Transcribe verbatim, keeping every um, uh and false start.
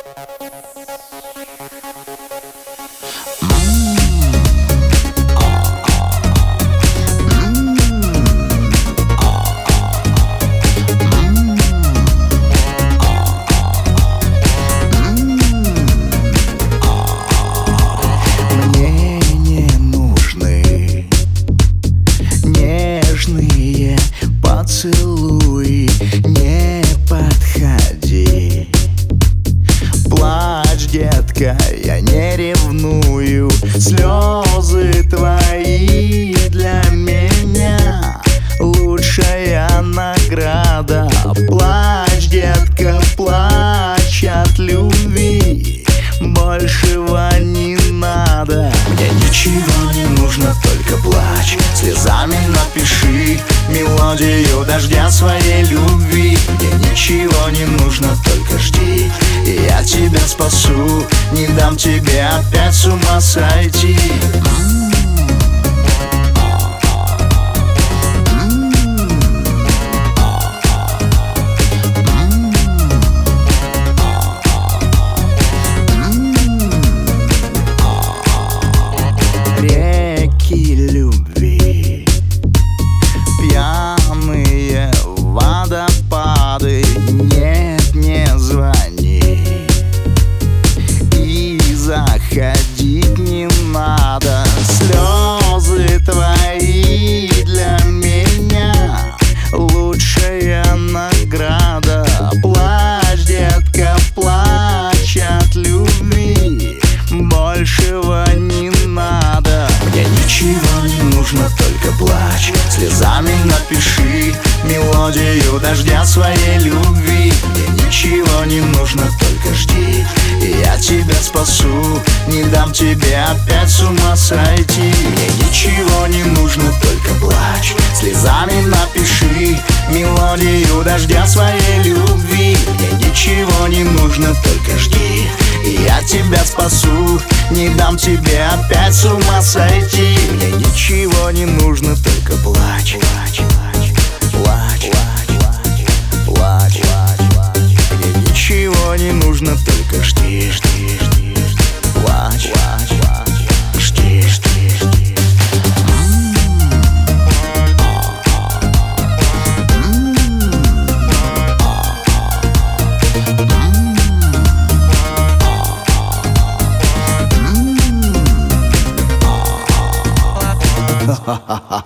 Мне не нужны нежные поцелуи, не подходи. Плачь, детка, я не ревную. Слезы твои для меня лучшая награда. Плачь, детка, плачь от любви, большего не надо. Мне ничего не нужно, только плачь. Слезами напиши мелодию дождя своей любви. Мне ничего не нужно, только жди, и я тебя спасу. Не дам тебе опять с ума сойти. Реки любви, пьяные водопады. Нет, не звони и заходить не надо. Слезы твои для меня лучшая награда. Плачь, детка, плачь от любви, большего не надо. Мне ничего не нужно, только плачь. Слезами напиши мелодию дождя своей любви. Мне ничего не нужно, только жди, и я тебя спасу. Не дам тебе опять с ума сойти. Мне ничего не нужно, только плачь. Слезами напиши мелодию дождя своей любви. Мне ничего не нужно, только жди, и я тебя спасу. Не дам тебе опять с ума сойти. Мне ничего не нужно, только плачь. Плачь, плачь, плачь, плачь, плачь. Мне ничего не нужно, только жди, жди, жди, плачь, плачь, плачь, жди, жди, жди. Ha ha ha.